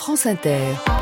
France Inter.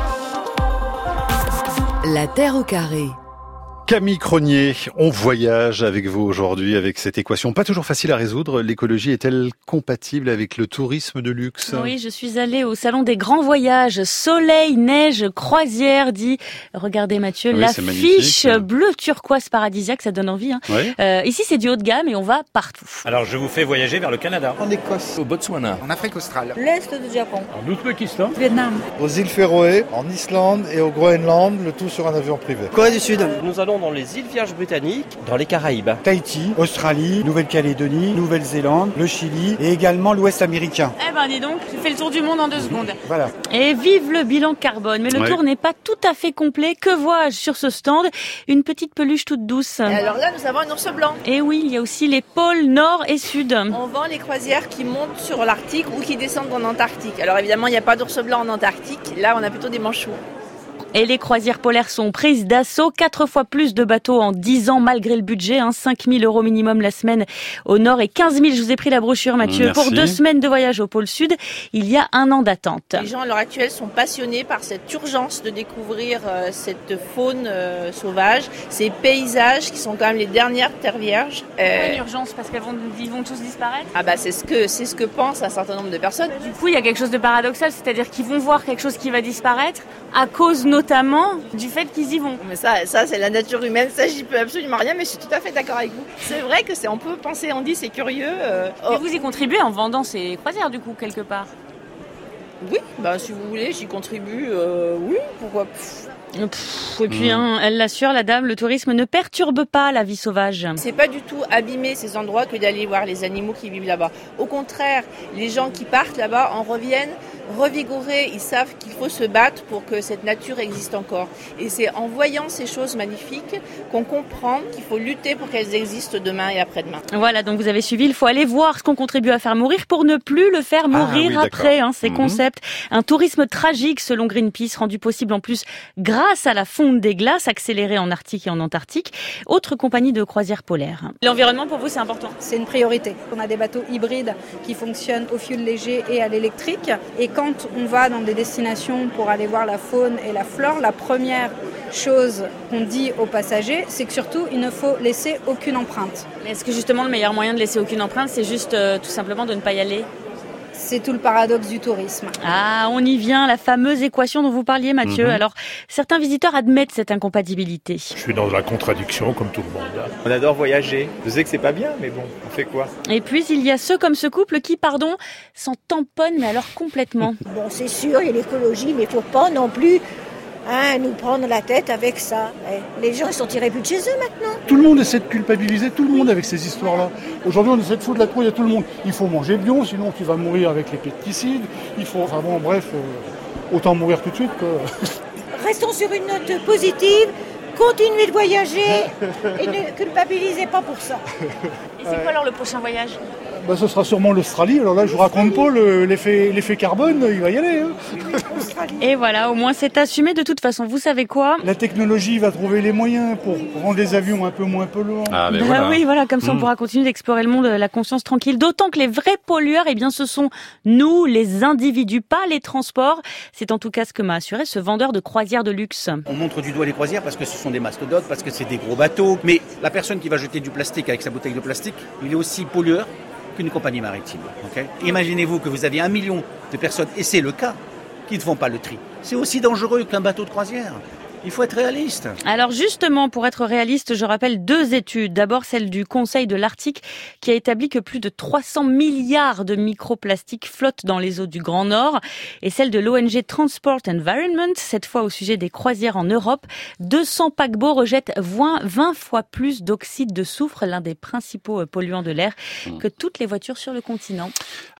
La Terre au carré. Camille Cronier, on voyage avec vous aujourd'hui avec cette équation pas toujours facile à résoudre. L'écologie est-elle compatible avec le tourisme de luxe ? Oui, je suis allée au salon des grands voyages. Soleil, neige, croisière, dit. Regardez Mathieu, l'affiche bleu turquoise paradisiaque, ça donne envie. Hein. Oui. Ici, c'est du haut de gamme et on va partout. Alors, je vous fais voyager vers le Canada. En Écosse, Au Botswana. en Afrique australe, L'Est du Japon, En Ouzbékistan. Vietnam, aux îles Féroé, en Islande et au Groenland, le tout sur un avion privé. Corée du Sud. Nous allons dans les îles Vierges britanniques, dans les Caraïbes. Tahiti, Australie, Nouvelle-Calédonie, Nouvelle-Zélande, le Chili et également l'Ouest américain. Eh ben dis donc, tu fais le tour du monde en 2 secondes. Voilà. Et vive le bilan carbone. Mais le tour n'est pas tout à fait complet. Que vois-je sur ce stand ? Une petite peluche toute douce. Et alors là, nous avons un ours blanc. Et oui, il y a aussi les pôles nord et sud. On vend les croisières qui montent sur l'Arctique ou qui descendent en Antarctique. Alors évidemment, il n'y a pas d'ours blanc en Antarctique. Là, on a plutôt des manchots. Et les croisières polaires sont prises d'assaut. 4 fois plus de bateaux en 10 ans malgré le budget. 5 000 € minimum la semaine au nord et 15 000, je vous ai pris la brochure Mathieu, Merci. pour 2 semaines de voyage au pôle sud. Il y a 1 an d'attente. Les gens à l'heure actuelle sont passionnés par cette urgence de découvrir cette faune sauvage, ces paysages qui sont quand même les dernières terres vierges. Une urgence parce qu'ils vont tous disparaître. Ah bah c'est ce que pensent un certain nombre de personnes. Du coup, il y a quelque chose de paradoxal, c'est-à-dire qu'ils vont voir quelque chose qui va disparaître à cause notamment du fait qu'ils y vont. Mais ça c'est la nature humaine, ça j'y peux absolument rien, mais je suis tout à fait d'accord avec vous. C'est vrai que on peut penser, on dit c'est curieux. Et vous y contribuez en vendant ces croisières du coup quelque part. Oui, bah si vous voulez, j'y contribue, oui, pourquoi. Et puis, elle l'assure, la dame, le tourisme ne perturbe pas la vie sauvage. C'est pas du tout abîmer ces endroits que d'aller voir les animaux qui vivent là-bas. Au contraire, les gens qui partent là-bas en reviennent revigorés. Ils savent qu'il faut se battre pour que cette nature existe encore. Et c'est en voyant ces choses magnifiques qu'on comprend qu'il faut lutter pour qu'elles existent demain et après-demain. Voilà, donc vous avez suivi, il faut aller voir ce qu'on contribue à faire mourir pour ne plus le faire mourir après. Ces concepts. Un tourisme tragique selon Greenpeace, rendu possible en plus grâce à la fonte des glaces accélérée en Arctique et en Antarctique. Autre compagnie de croisière polaire. L'environnement pour vous c'est important ? C'est une priorité. On a des bateaux hybrides qui fonctionnent au fioul léger et à l'électrique. Et quand on va dans des destinations pour aller voir la faune et la flore, la première chose qu'on dit aux passagers, c'est que surtout, il ne faut laisser aucune empreinte. Mais est-ce que justement le meilleur moyen de laisser aucune empreinte, c'est juste tout simplement de ne pas y aller ? C'est tout le paradoxe du tourisme. Ah, on y vient, la fameuse équation dont vous parliez, Mathieu. Alors, certains visiteurs admettent cette incompatibilité. Je suis dans la contradiction comme tout le monde. On adore voyager. Je sais que c'est pas bien, mais bon, on fait quoi ? Et puis, il y a ceux comme ce couple qui, s'en tamponnent, mais alors complètement. Bon, c'est sûr, il y a l'écologie, mais il ne faut pas non plus nous prendre la tête avec ça. Les gens, ils sont tirés plus de chez eux maintenant. Tout le monde essaie de culpabiliser tout le monde avec ces histoires-là. Aujourd'hui, on essaie de foutre la trouille à tout le monde. Il faut manger bio, sinon tu vas mourir avec les pesticides. Autant mourir tout de suite, quoi. Restons sur une note positive, continuez de voyager et ne culpabilisez pas pour ça. Et c'est quoi alors le prochain voyage ? Ce sera sûrement l'Australie. Alors là, je vous raconte pas, l'effet carbone, il va y aller. Et voilà, au moins c'est assumé. De toute façon, vous savez quoi ? La technologie va trouver les moyens pour rendre les avions un peu moins polluants. Oui, voilà, comme ça on pourra continuer d'explorer le monde, la conscience tranquille. D'autant que les vrais pollueurs, ce sont nous, les individus, pas les transports. C'est en tout cas ce que m'a assuré ce vendeur de croisières de luxe. On montre du doigt les croisières parce que ce sont des mastodontes, parce que c'est des gros bateaux. Mais la personne qui va jeter du plastique avec sa bouteille de plastique, il est aussi pollueur qu'une compagnie maritime. Okay ? Imaginez-vous que vous avez 1 million de personnes, et c'est le cas, qui ne font pas le tri. C'est aussi dangereux qu'un bateau de croisière. Il faut être réaliste. Alors justement, pour être réaliste, je rappelle 2 études. D'abord celle du Conseil de l'Arctique qui a établi que plus de 300 milliards de microplastiques flottent dans les eaux du Grand Nord. Et celle de l'ONG Transport Environment, cette fois au sujet des croisières en Europe. 200 paquebots rejettent 20 fois plus d'oxyde de soufre, l'un des principaux polluants de l'air, que toutes les voitures sur le continent.